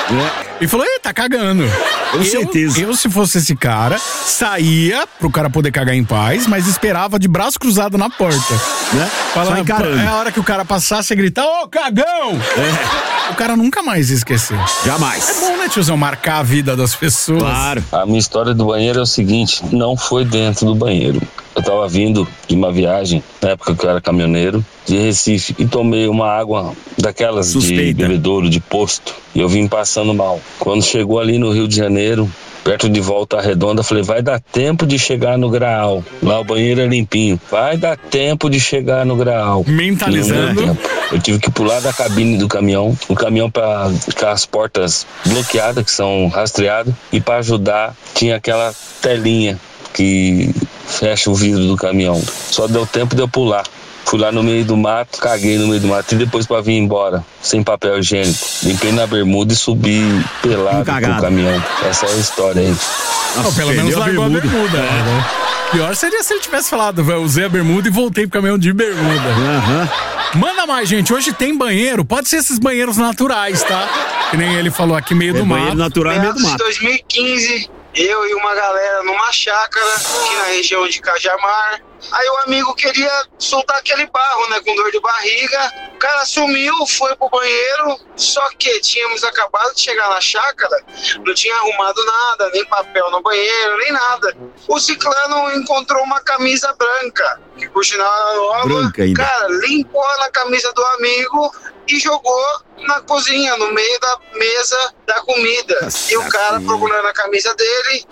E falou, tá cagando. Com certeza. Eu, se fosse esse cara, saía pro cara poder cagar em paz, mas esperava de braço cruzado na porta. Falava, a hora que o cara passasse e gritar, ô, cagão! O cara nunca mais ia esquecer. Jamais. É bom, né, tiozão, marcar a vida das pessoas. Claro. A minha história do banheiro é o seguinte, não foi dentro do banheiro. Eu tava vindo de uma viagem, na época que eu era caminhoneiro, de Recife, e tomei uma água daquelas de bebedouro, de posto, e eu vim passando mal. Quando chegou ali no Rio de Janeiro, perto de Volta Redonda, falei, vai dar tempo de chegar no Graal. Lá o banheiro é limpinho. Vai dar tempo de chegar no Graal. Mentalizando. Eu tive que pular da cabine do caminhão, o caminhão para ficar as portas bloqueadas, que são rastreadas, e para ajudar tinha aquela telinha que fecha o vidro do caminhão. Só deu tempo de eu pular. Fui lá no meio do mato, caguei no meio do mato e depois pra vir embora, sem papel higiênico. Limpei na bermuda e subi pelado pro caminhão. Essa é a história aí. Pelo menos largou a bermuda. Pior seria se ele tivesse falado, eu usei a bermuda e voltei pro caminhão de bermuda. Manda mais, gente. Hoje tem banheiro. Pode ser esses banheiros naturais, tá? Que nem ele falou aqui, meio do mato. Banheiro natural, meio do mato. 2015, eu e uma galera numa chácara, aqui na região de Cajamar. Aí o amigo queria soltar aquele barro, né, com dor de barriga. O cara sumiu, foi pro banheiro, só que tínhamos acabado de chegar na chácara, não tinha arrumado nada, nem papel no banheiro, nem nada. O ciclano encontrou uma camisa branca, que por sinal era nova. Cara, limpou na camisa do amigo e jogou na cozinha, no meio da mesa da comida. Nossa, e o cara procurando a camisa dele,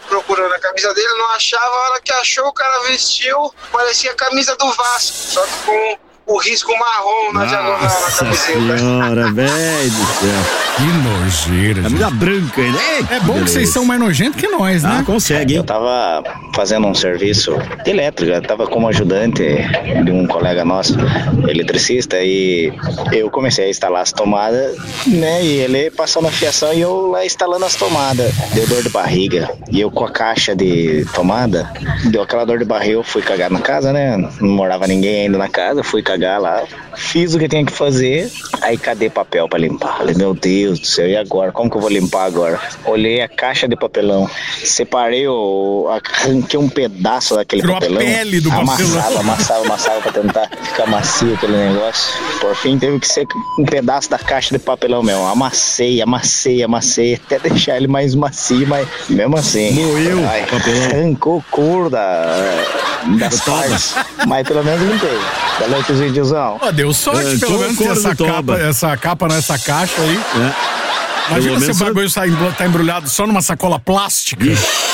não achava. A hora que achou, o cara vestiu, parecia a camisa do Vasco, só que com o risco marrom na diagonal na camiseta. Senhora, velho do céu. Que nojeira. Camisa branca, né? É bom que vocês são mais nojentos que nós, né? Consegue. Eu tava fazendo um serviço de elétrica, tava como ajudante de um colega nosso, eletricista, e eu comecei a instalar as tomadas, né? E ele passou na fiação e eu lá instalando as tomadas. Deu dor de barriga. E eu com a caixa de tomada, deu aquela dor de barriga, eu fui cagar na casa, né? Não morava ninguém ainda na casa, fui cagar lá. Fiz o que tinha que fazer, aí cadê papel pra limpar? Falei, meu Deus do céu, e agora? Como que eu vou limpar agora? Olhei a caixa de papelão, separei, arranquei um pedaço daquele papelão. A pele do amassava pra tentar ficar macio aquele negócio. Por fim teve que ser um pedaço da caixa de papelão mesmo. Amassei, até deixar ele mais macio, mas mesmo assim. Moeu o papelão. Arrancou o couro das partes, mas pelo menos limpei. Valeu, tiozão. Deu sorte, pelo menos, ter essa capa nessa caixa aí. Imagina se o bagulho tá embrulhado só numa sacola plástica.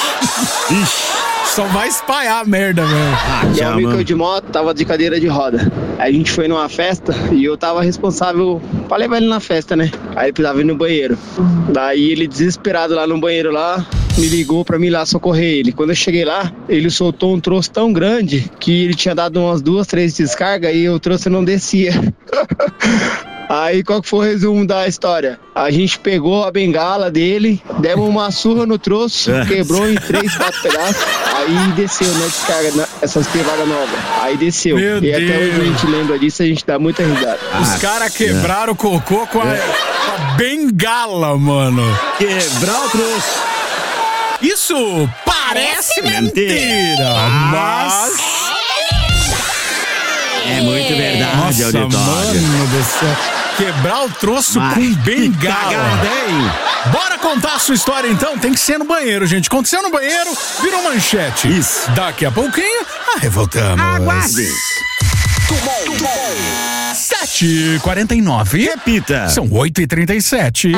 Só vai espalhar a merda, velho. Meu amigo de moto tava de cadeira de roda. Aí a gente foi numa festa e eu tava responsável pra levar ele na festa, né? Aí ele precisava ir no banheiro. Daí ele, desesperado lá no banheiro lá, me ligou pra mim ir lá socorrer ele. Quando eu cheguei lá, ele soltou um troço tão grande que ele tinha dado umas 2, 3 descargas e o troço não descia. Aí qual que foi o resumo da história? A gente pegou a bengala dele, demos uma surra no troço, quebrou em 3, 4 pedaços, aí desceu, né, descarga, essas quebradas novas. Aí desceu. Meu e até Deus. hoje a gente lembra disso, a gente dá muita risada. Os caras quebraram o cocô com a bengala, mano. Quebrar o troço. Isso parece mentira, mas... É muito verdade, nossa, auditório. Mano do céu. Quebrar o troço com bengala. Bora contar a sua história então. Tem que ser no banheiro, gente. Aconteceu no banheiro, virou manchete. Isso. Daqui a pouquinho, revoltamos. Aguarde. 7h49. Repita. São 8h37.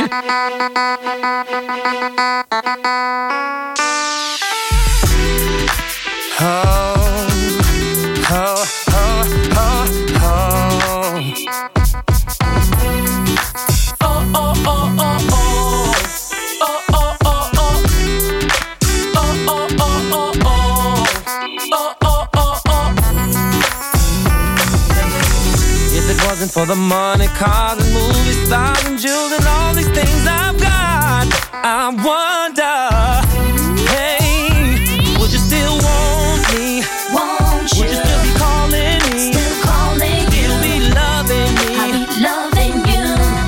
Wasn't for the money, cars and movie stars and jewels and all these things I've got, I wonder, hey, would you still want me? Would you still be calling me? Still be loving me? I'll be loving you.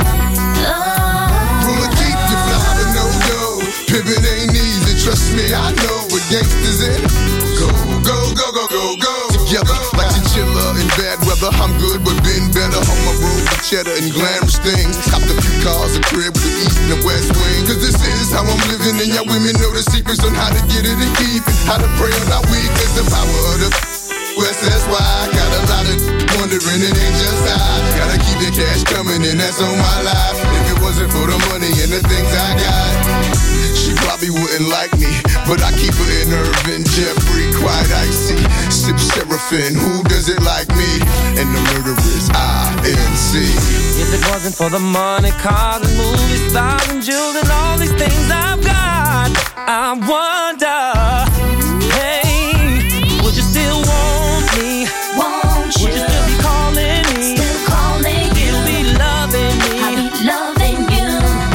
From a deep, you fly to no. Pivot ain't easy, trust me, I know what gangsters in. Go, go, go, go, go, go. Together, like chinchilla in bad weather. I'm good, but been better on my road with cheddar and glamorous things. Copped a few cars, a crib with the east and the west wing. Cause this is how I'm living, and y'all women know the secrets on how to get it and keep it. How to pray on our weakness, the power of the West, that's why I got a lot of wondering, it ain't just I. Gotta keep the cash coming, and that's on my life. If it wasn't for the money and the things I got, she probably wouldn't like me. But I keep her in Irvin, Jeffrey, quite icy. Sip Seraphim, who does it like me? And the murderers, INC. If it wasn't for the money, cars and movie stars and jewels and all these things I've got, I wonder, hey, would you still want me? Would you still be calling me? Still be loving me? I'll be loving you.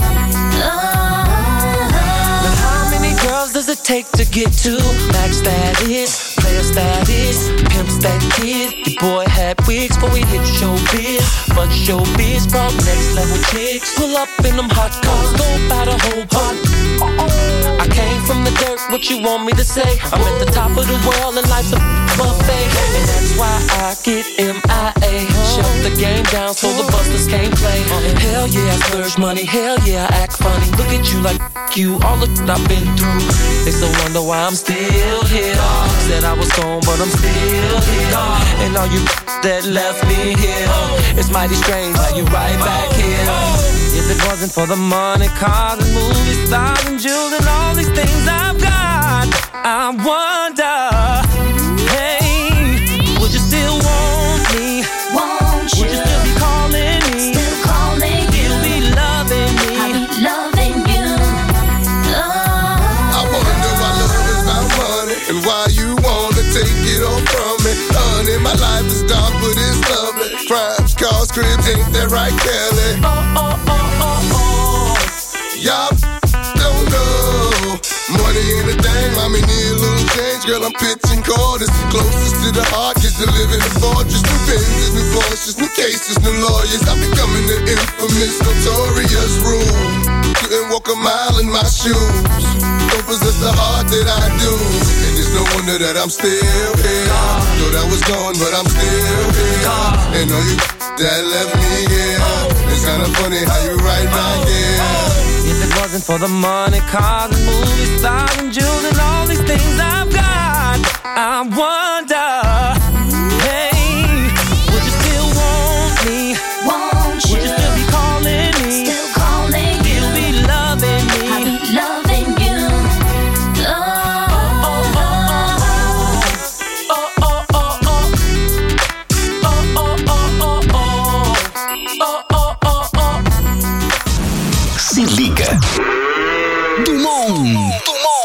But how many girls does it take to get to max status, player status, pimp stat kid? Your boy had wigs before we hit showbiz, but showbiz brought next level chicks. Pull up in them hot cars, go by the whole pot. I came from the dirt, what you want me to say? I'm at the top of the world and life's a buffet, and that's why I get MIA. Shut the game down so the busters can't play. Hell yeah, I splurge money, hell yeah, I act funny. Look at you like you, all the I've been through. They still wonder why I'm still here. Said I was gone, but I'm still here. And all you that left me here, it's mighty strange how you right back here. If it wasn't for the money, cars and movie stars and jewels and all these things I've got, I wonder, hey, would you still want me? Would you still be calling me? Still be loving me? I'll be loving that right, Kelly? Y'all don't know. Money ain't a thing, mommy need a little change. Girl, I'm pitching quarters. Closest to the heart, cause you live in a fortress. New Benzes, new Porsches, new cases, new lawyers. I'm becoming the infamous, notorious rule. Couldn't walk a mile in my shoes. Don't possess the heart that I do. And it's no wonder that I'm still here. Thought I was gone, but I'm still here. And all you that left me here. It's kinda funny how you right here. If it wasn't for the money, cars and movie stars and jewels and all these things I've got, I wonder, hey, would you still want me? Would you still be calling me? Still calling you. You'll be loving me. I'll be loving you. Se liga. Dumont.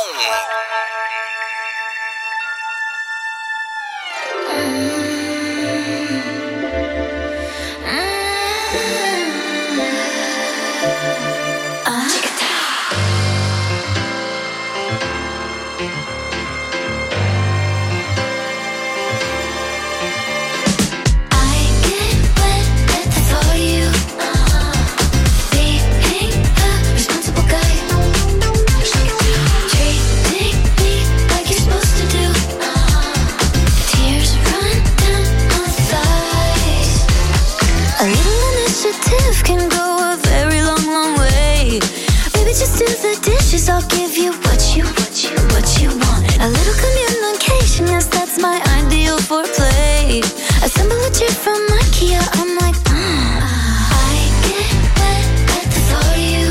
I'll give you what you want. A little communication, yes, that's my ideal foreplay. Assemble a chair from IKEA, I'm like, I get wet at the thought of you.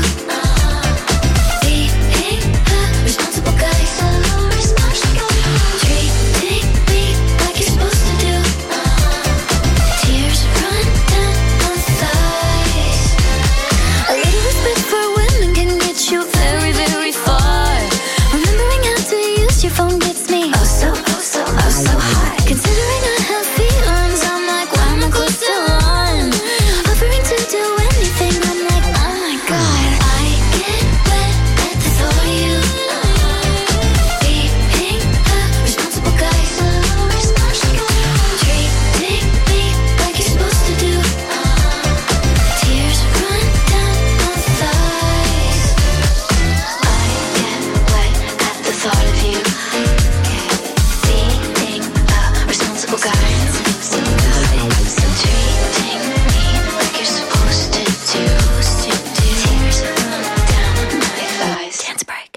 Being a responsible guy, treating me like you're supposed to do. Tears run down my thighs. A little respect for women can get you very, very far. Remembering how to use your phone gets me oh so high. Considering I have feelings, I'm like, why am I close to one? Offering to do anything, I'm like, oh my god. I get wet at the thought of you. Being a responsible guy, treating me like you're supposed to do. Tears run down my thighs. I get wet at the thought of you. Being a responsible guy. Treating me like you're supposed to do. Tears run down my thighs. Dance break.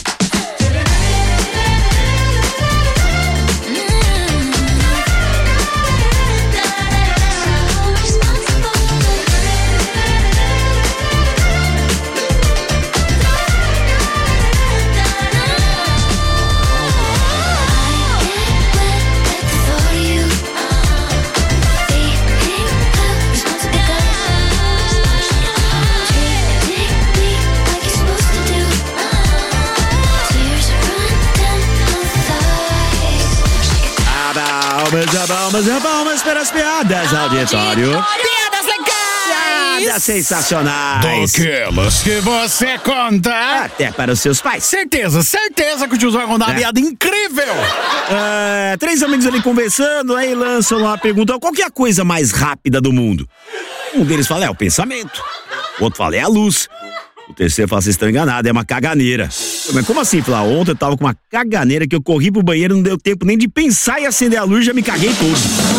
Palmas para as piadas, auditório. Piadas legais! Piadas sensacionais. Daquelas que você conta. Até para os seus pais. Certeza que o tiozinho vai contar uma piada incrível. Três amigos ali conversando, aí lançam uma pergunta: qual que é a coisa mais rápida do mundo? Um deles fala, é o pensamento. O outro fala, é a luz. O terceiro fala, vocês estão enganados, é uma caganeira. Mas como assim? Fala, ontem eu tava com uma caganeira que eu corri pro banheiro, não deu tempo nem de pensar em acender a luz, já me caguei todo.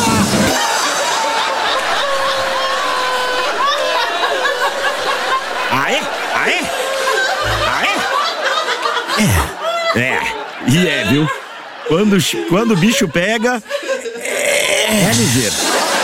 Aê? Viu? Quando o bicho pega, é ligeiro.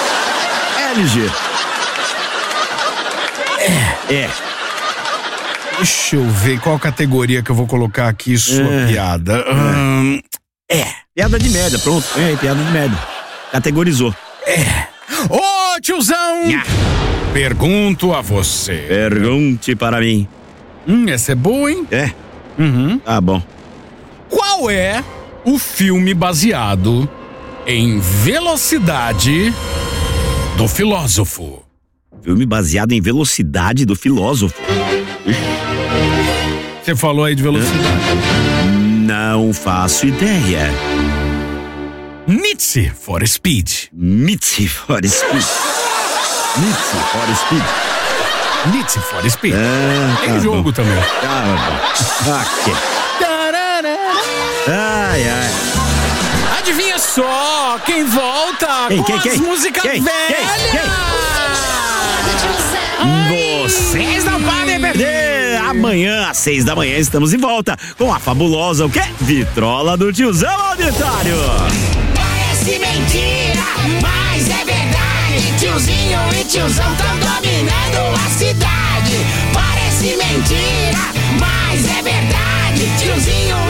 Deixa eu ver qual categoria que eu vou colocar aqui sua piada. Piada de merda, pronto. Piada de merda. Categorizou. Ô, tiozão! Pergunto a você. Pergunte para mim. Essa é boa, hein? Tá bom. Qual é o filme baseado em Velocidade do Filósofo? Filme baseado em Velocidade do Filósofo. Você falou aí de velocidade. Não faço ideia. Need for Speed. Need for Speed. Need for Speed. Need for Speed. Tem jogo também. Ok. Ai, ai. Adivinha só quem volta com as músicas velhas. Vocês não podem perder. Amanhã às 6 da manhã estamos de volta com a fabulosa o quê? Vitrola do Tiozão Auditório. Parece mentira, mas é verdade. Tiozinho e tiozão tão dominando a cidade. Parece mentira, mas é verdade. Tiozinho